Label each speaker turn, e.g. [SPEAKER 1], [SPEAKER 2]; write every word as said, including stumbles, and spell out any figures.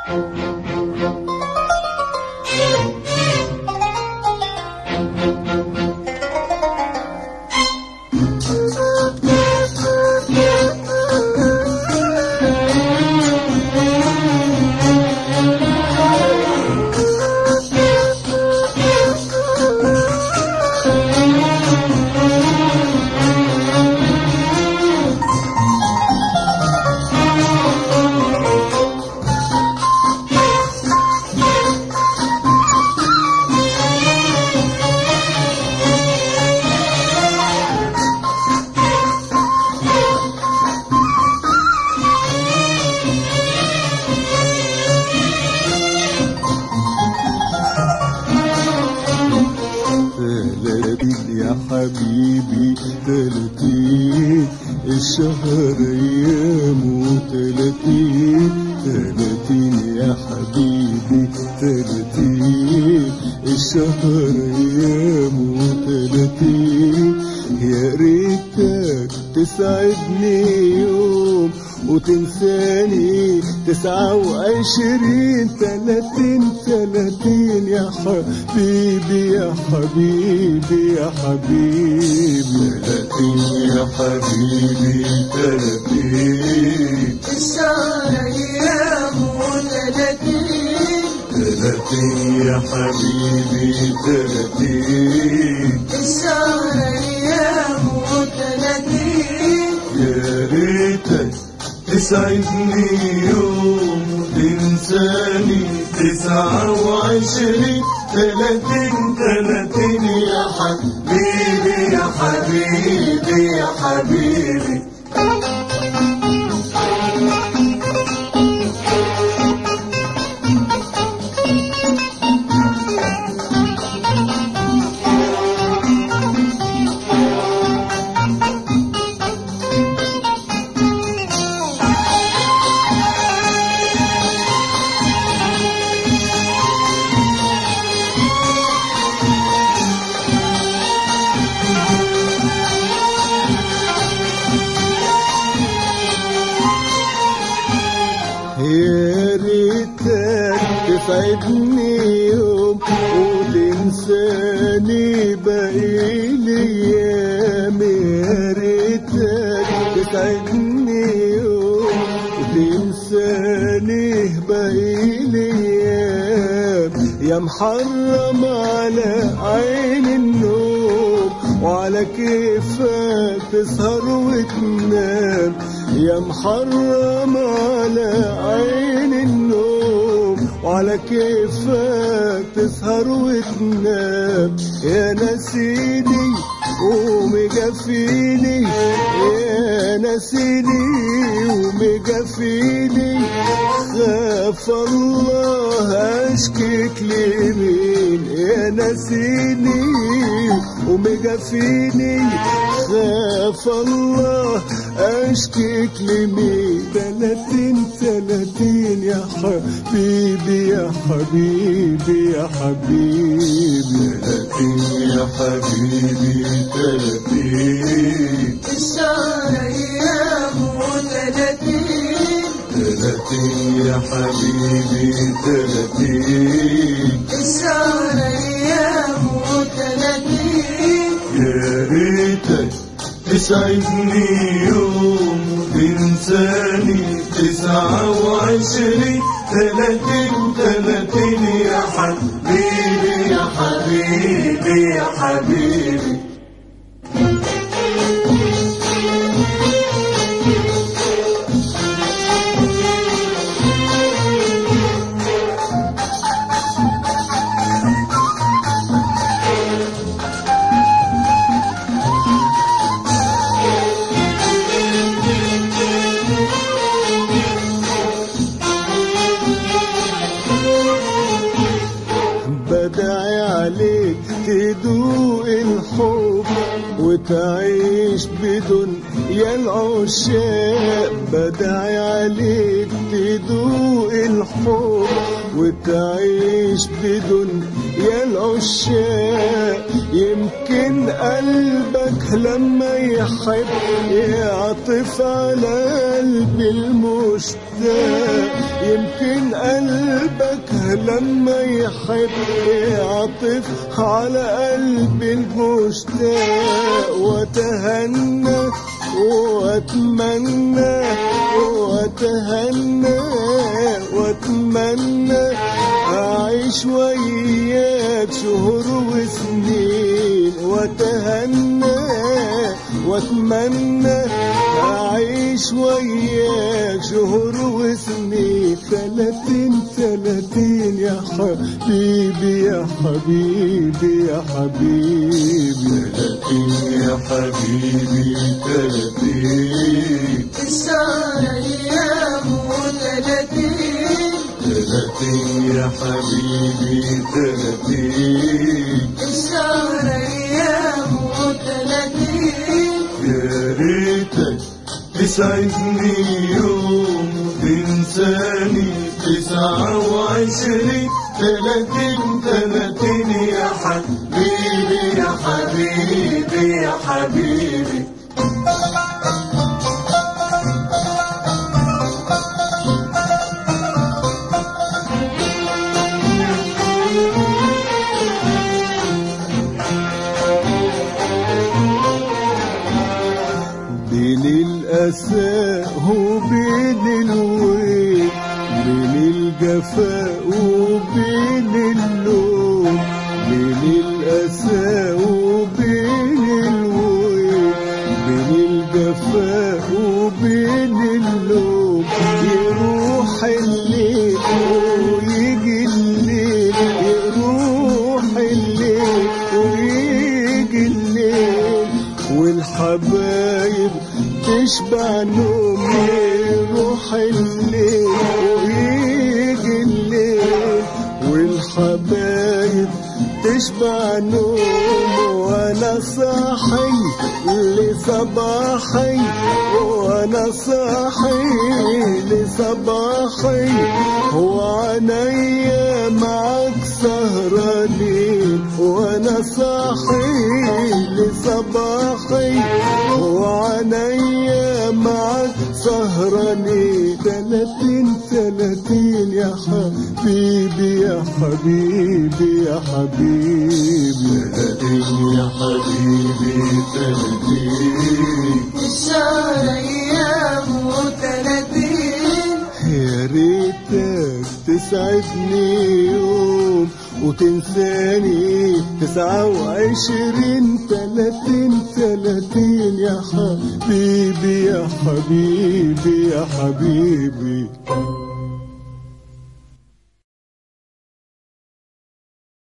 [SPEAKER 1] حبيبي تلاتين الشهر ايامه تلاتين تلاتين يا حبيبي تلاتين الشهر ايامه تلاتين يا ريتك تسعدني يوم وتنساني تسعة وعشرين تلاتين تلاتين يا حبيبي يا حبيبي يا حبيبي
[SPEAKER 2] تلاتين يا حبيبي تلاتين
[SPEAKER 3] الشهر ايامه تلاتين
[SPEAKER 2] تلاتين يا حبيبي تلاتين
[SPEAKER 3] الشهر ايامه تلاتين
[SPEAKER 2] يا ريتك تسعدني يوم وتنساني تسعة وعشرين تلاتين تلاتين يا حبيبي يا حبيبي يا حبيبي
[SPEAKER 1] يا ريتك تسعدني يوم وتنساني باقي الايام يا ريتك تسعدني يوم وتنساني باقي الايام يا محرم على عين النوم وعلى كيفك تسهر وتنام يا محرم على عين النوم وعلى كيفك تسهر وتنام يا نسيني ومجفيني يا نسيني ومجفيني خاف الله اشكيك لمين يا نسيني ومجفيني خاف الله اشكيك لمين تلاتين تلاتين يا حبيبي يا حبيبي يا حبيبي
[SPEAKER 2] تلاتين يا حبيبي تلاتين
[SPEAKER 3] الشهر ايامه تلاتين
[SPEAKER 2] تلاتين يا حبيبي تلاتين
[SPEAKER 3] الشهر ايامه تلاتين
[SPEAKER 2] يا ريتك تسعدني يوم وتنساني تسعة وعشرين تلاتين تلاتين يا حبيبي يا حبيبي يا حبيبي
[SPEAKER 1] بدعي عليك تدوق الحب وتعيش بدون يا العشاق بدعي عليك تدوق الحب وتعيش بدون يا العشاق. يمكن قلبك لما يحب يعطف على قلبي المشتاق. يمكن قلبك لما يحب يعطف على قلبي المشتاق. واتهنى واتمنى واتهنى واتمنى اعيش وياك شهور وسنين. واتهنى واتمنى اعيش وياك شهور وسنين. ثلاثين ثلاثين يا حبيبي يا حبيبي يا حبيبي.
[SPEAKER 2] ثلاثين يا حبيبي ثلاثين.
[SPEAKER 3] الشهر أيامه ثلاثين.
[SPEAKER 2] ثلاثين يا حبيبي ثلاثين.
[SPEAKER 3] الشهر أيامه ثلاثين.
[SPEAKER 2] يا ريتك تسعدني يوم تنساني تسعة وعشرين. ثلاثين ثلاثين يا حبيبي يا حبيبي يا حبيبي.
[SPEAKER 1] بين الأساء وبين الويل، بين الجفاء وبين اللوم. بين الأساء وبين الويل، بين الجفاء وبين اللوم. يروح الليل ويجي الليل، يروح الليل ويجي الليل. والحبايب تشبع نوم. يروح الليل ويجي الليل. والحبايب تشبع نوم. وانا صاحي لصباحي، وانا صاحي لصباحي. وعنيا معك سهرانين. وانا صاحي لصباحي وعنيا معك سهرانين. ثلاثين ثلاثين يا حبيبي يا حبيبي يا حبيبي.
[SPEAKER 2] ثلاثين يا حبيبي ثلاثين.
[SPEAKER 3] الشهر أيامه ثلاثين.
[SPEAKER 1] يا ريتك تسعدني يوم وتنساني تسعة وعشرين. ثلاثين ثلاثين يا حبيبي يا حبيبي يا حبيبي.